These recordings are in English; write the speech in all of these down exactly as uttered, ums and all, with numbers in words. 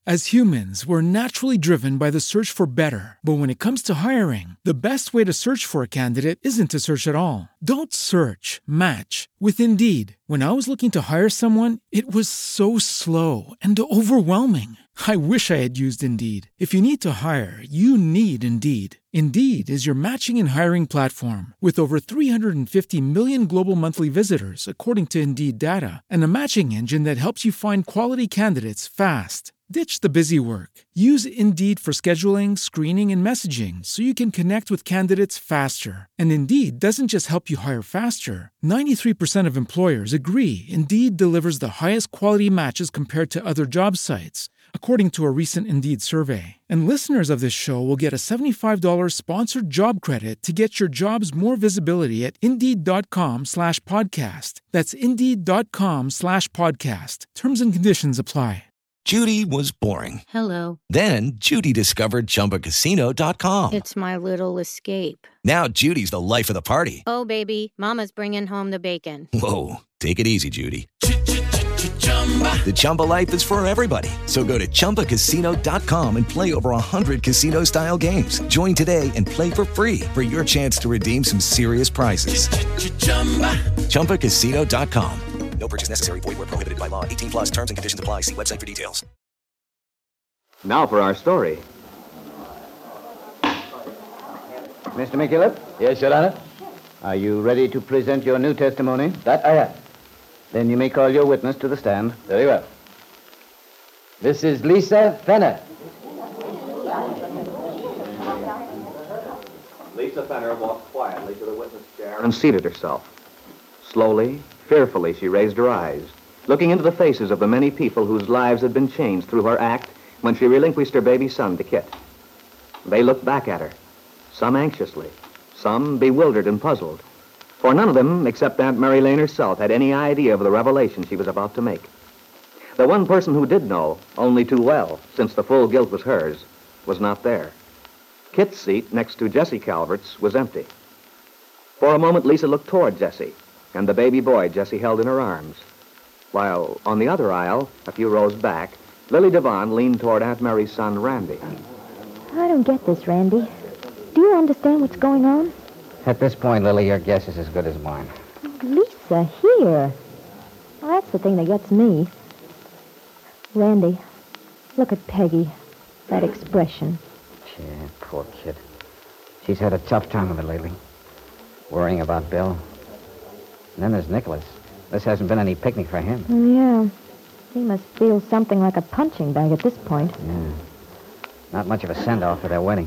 As humans, we're naturally driven by the search for better. But when it comes to hiring, the best way to search for a candidate isn't to search at all. Don't search, match with Indeed. When I was looking to hire someone, it was so slow and overwhelming. I wish I had used Indeed. If you need to hire, you need Indeed. Indeed is your matching and hiring platform with over three hundred fifty million global monthly visitors, according to Indeed data, and a matching engine that helps you find quality candidates fast. Ditch the busy work. Use Indeed for scheduling, screening, and messaging so you can connect with candidates faster. And Indeed doesn't just help you hire faster. ninety-three percent of employers agree Indeed delivers the highest quality matches compared to other job sites, according to a recent Indeed survey. And listeners of this show will get a seventy-five dollars sponsored job credit to get your jobs more visibility at Indeed.com slash podcast. That's Indeed.com slash podcast. Terms and conditions apply. Judy was boring. Hello. Then Judy discovered Chumba Casino dot com. It's my little escape. Now Judy's the life of the party. Oh, baby, mama's bringing home the bacon. Whoa, take it easy, Judy. The Chumba life is for everybody. So go to Chumba Casino dot com and play over one hundred casino-style games. Join today and play for free for your chance to redeem some serious prizes. Chumba Casino dot com. No purchase necessary. Void where prohibited by law. eighteen plus terms and conditions apply. See website for details. Now for our story. Mister McKillop? Yes, Your Honor. Are you ready to present your new testimony? That I am. Then you may call your witness to the stand. Very well. This is Lisa Fenner. Lisa Fenner walked quietly to the witness chair and seated herself. Slowly, fearfully, she raised her eyes, looking into the faces of the many people whose lives had been changed through her act when she relinquished her baby son to Kit. They looked back at her, some anxiously, some bewildered and puzzled, for none of them, except Aunt Mary Lane herself, had any idea of the revelation she was about to make. The one person who did know, only too well, since the full guilt was hers, was not there. Kit's seat next to Jessie Calvert's was empty. For a moment, Lisa looked toward Jessie and the baby boy Jessie held in her arms, while on the other aisle, a few rows back, Lily Devon leaned toward Aunt Mary's son, Randy. I don't get this, Randy. Do you understand what's going on? At this point, Lily, your guess is as good as mine. Lisa, here. Well, that's the thing that gets me. Randy, look at Peggy. That expression. Yeah, poor kid. She's had a tough time of it lately. Worrying about Bill. And then there's Nicholas. This hasn't been any picnic for him. Yeah. He must feel something like a punching bag at this point. Yeah. Not much of a send-off for their wedding.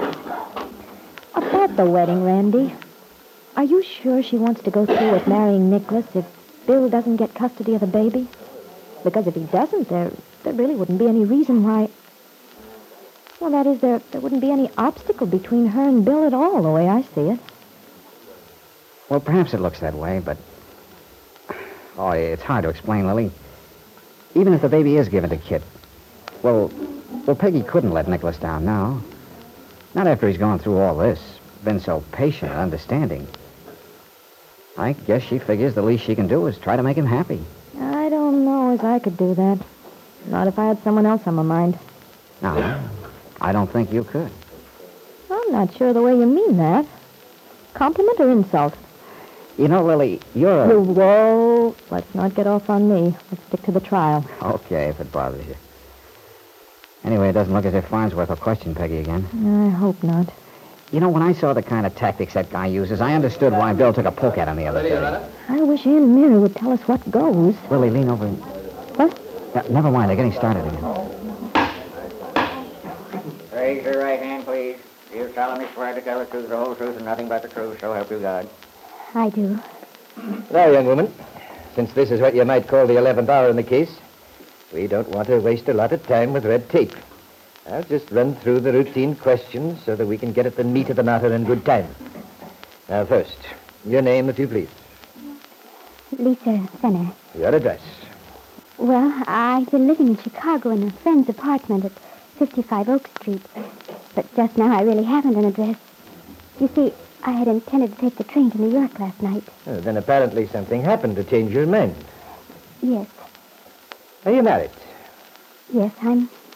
About the wedding, Randy. Are you sure she wants to go through with marrying Nicholas if Bill doesn't get custody of the baby? Because if he doesn't, there there really wouldn't be any reason why... Well, that is, there, there wouldn't be any obstacle between her and Bill at all, the way I see it. Well, perhaps it looks that way, but... Oh, it's hard to explain, Lily. Even if the baby is given to Kit, well, well, Peggy couldn't let Nicholas down now. Not after he's gone through all this, been so patient and understanding. I guess she figures the least she can do is try to make him happy. I don't know as I could do that. Not if I had someone else on my mind. No, I don't think you could. I'm not sure the way you mean that. Compliment or insult? You know, Lily, you're a... Whoa, let's not get off on me. Let's stick to the trial. Okay, if it bothers you. Anyway, it doesn't look as if Farnsworth will question Peggy again. I hope not. You know, when I saw the kind of tactics that guy uses, I understood why Bill took a poke at him the other day. I wish Aunt Mary would tell us what goes. Lily, lean over. What? Yeah, never mind, they're getting started again. Raise your right hand, please. Do you solemnly swear to tell the truth, the whole truth, and nothing but the truth, so help you God? I do. Now, young woman, since this is what you might call the eleventh hour in the case, we don't want to waste a lot of time with red tape. I'll just run through the routine questions so that we can get at the meat of the matter in good time. Now, first, your name, if you please. Lisa Fenner. Your address. Well, I've been living in Chicago in a friend's apartment at fifty-five Oak Street. But just now I really haven't an address. You see, I had intended to take the train to New York last night. Oh, then apparently something happened to change your mind. Yes. Are you married? Yes, I'm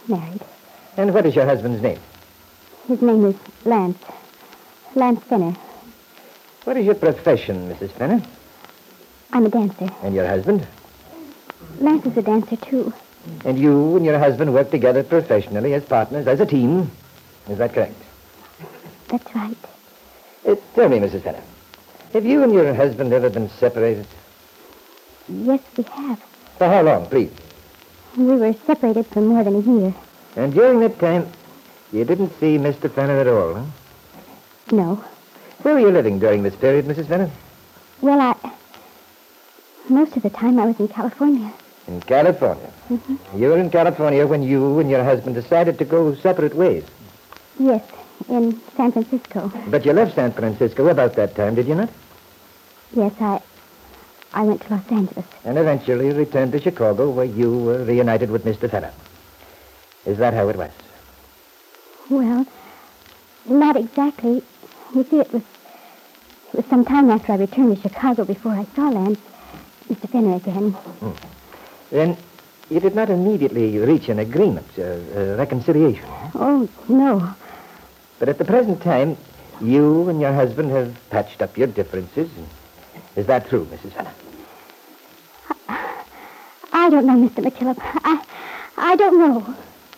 Married. And what is your husband's name? His name is Lance. Lance Fenner. What is your profession, Missus Fenner? I'm a dancer. And your husband? Lance is a dancer, too. And you and your husband work together professionally as partners, as a team. Is that correct? That's right. Uh, tell me, Missus Fenner, have you and your husband ever been separated? Yes, we have. For how long, please? We were separated for more than a year. And during that time, you didn't see Mister Fenner at all, huh? No. Where were you living during this period, Missus Fenner? Well, I... Most of the time I was in California. In California? Mm-hmm. You were in California when you and your husband decided to go separate ways. Yes, in San Francisco. But you left San Francisco about that time, did you not? Yes, I... I went to Los Angeles. And eventually returned to Chicago, where you were reunited with Mister Fenner. Is that how it was? Well, not exactly. You see, it was... It was some time after I returned to Chicago before I saw Lance, Mister Fenner again. Hmm. Then you did not immediately reach an agreement, a, a reconciliation. Oh, no. But at the present time, you and your husband have patched up your differences. Is that true, Missus Fenner? I, I don't know, Mister McKillop. I, I don't know.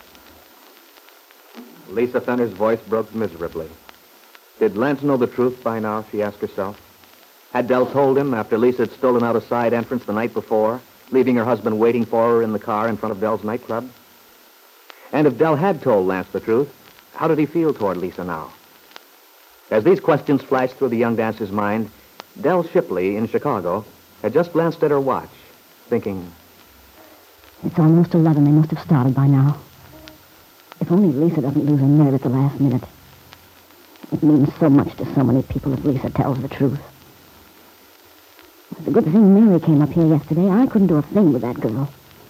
Lisa Fenner's voice broke miserably. Did Lance know the truth by now, she asked herself? Had Dell told him after Lisa had stolen out a side entrance the night before, leaving her husband waiting for her in the car in front of Dell's nightclub? And if Dell had told Lance the truth, how did he feel toward Lisa now? As these questions flashed through the young dancer's mind, Dell Shipley in Chicago had just glanced at her watch, thinking, It's almost eleven. They must have started by now. If only Lisa doesn't lose her nerve at the last minute. It means so much to so many people if Lisa tells the truth. It's a good thing Mary came up here yesterday. I couldn't do a thing with that girl.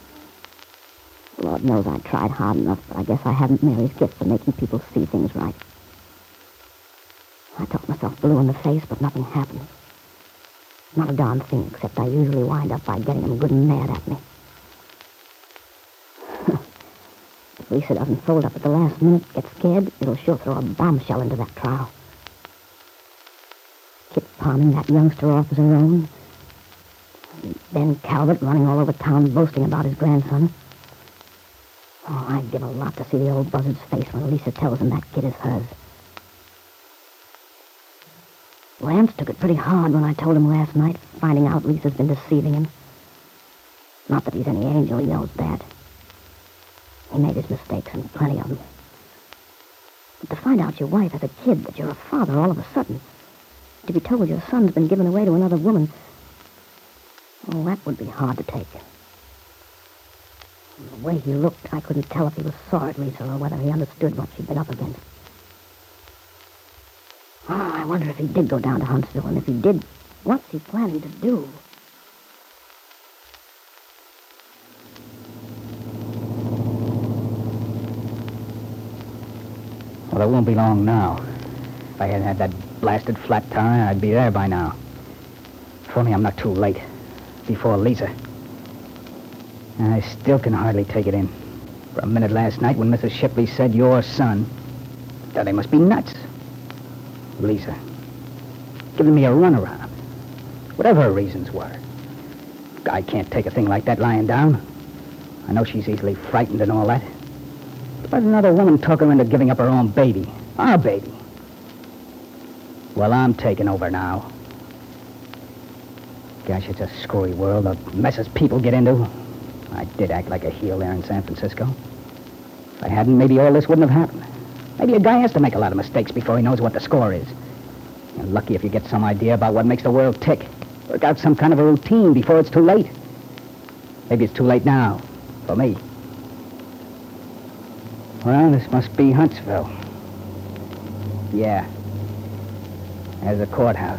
Lord knows I tried hard enough, but I guess I haven't Mary's gift for making people see things right. I talked myself blue in the face, but nothing happened. Not a darn thing, except I usually wind up by getting them good and mad at me. If Lisa doesn't fold up at the last minute, get scared, it'll sure throw a bombshell into that trial. Kit palming that youngster off as her own. Ben Calvert running all over town boasting about his grandson. Oh, I'd give a lot to see the old buzzard's face when Lisa tells him that kid is hers. Lance took it pretty hard when I told him last night, finding out Lisa's been deceiving him. Not that he's any angel, he knows that. He made his mistakes, and plenty of them. But to find out your wife has a kid, that you're a father all of a sudden, to be told your son's been given away to another woman, well, that would be hard to take. The way he looked, I couldn't tell if he was sore at Lisa or whether he understood what she'd been up against. Oh, I wonder if he did go down to Huntsville, and if he did, what's he planning to do? Well, it won't be long now. If I hadn't had that blasted flat tire, I'd be there by now. If only I'm not too late. Before Lisa. I still can hardly take it in. For a minute last night when Missus Shipley said, your son, thought they must be nuts. Lisa. Giving me a runaround. Whatever her reasons were. I can't take a thing like that lying down. I know she's easily frightened and all that. But another woman talk her into giving up her own baby. Our baby. Well, I'm taking over now. Gosh, it's a screwy world, the messes people get into. I did act like a heel there in San Francisco. If I hadn't, maybe all this wouldn't have happened. Maybe a guy has to make a lot of mistakes before he knows what the score is. You're lucky if you get some idea about what makes the world tick. Work out some kind of a routine before it's too late. Maybe it's too late now, for me. Well, this must be Huntsville. Yeah. There's a courthouse.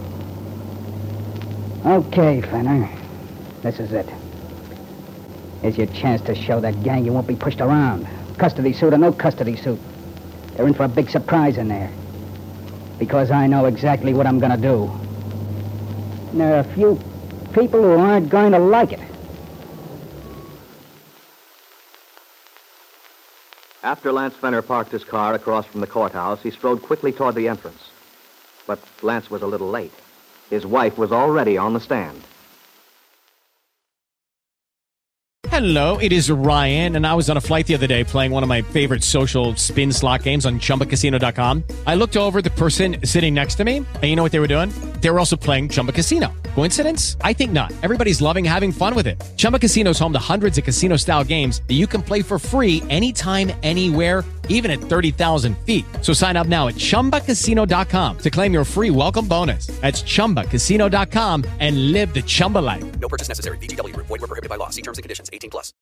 Okay, Fenner. This is it. Here's your chance to show that gang you won't be pushed around. Custody suit or no custody suit. They're in for a big surprise in there. Because I know exactly what I'm gonna do. And there are a few people who aren't going to like it. After Lance Fenner parked his car across from the courthouse, he strode quickly toward the entrance. But Lance was a little late. His wife was already on the stand. Hello, it is Ryan, and I was on a flight the other day playing one of my favorite social spin slot games on Chumba Casino dot com. I looked over at the person sitting next to me, and you know what they were doing? They were also playing Chumba Casino. Coincidence? I think not. Everybody's loving having fun with it. Chumba Casino is home to hundreds of casino-style games that you can play for free anytime, anywhere, even at thirty thousand feet. So sign up now at Chumba Casino dot com to claim your free welcome bonus. That's Chumba Casino dot com and live the Chumba life. No purchase necessary. V G W. Void where prohibited by law. See terms and conditions. eighteen plus.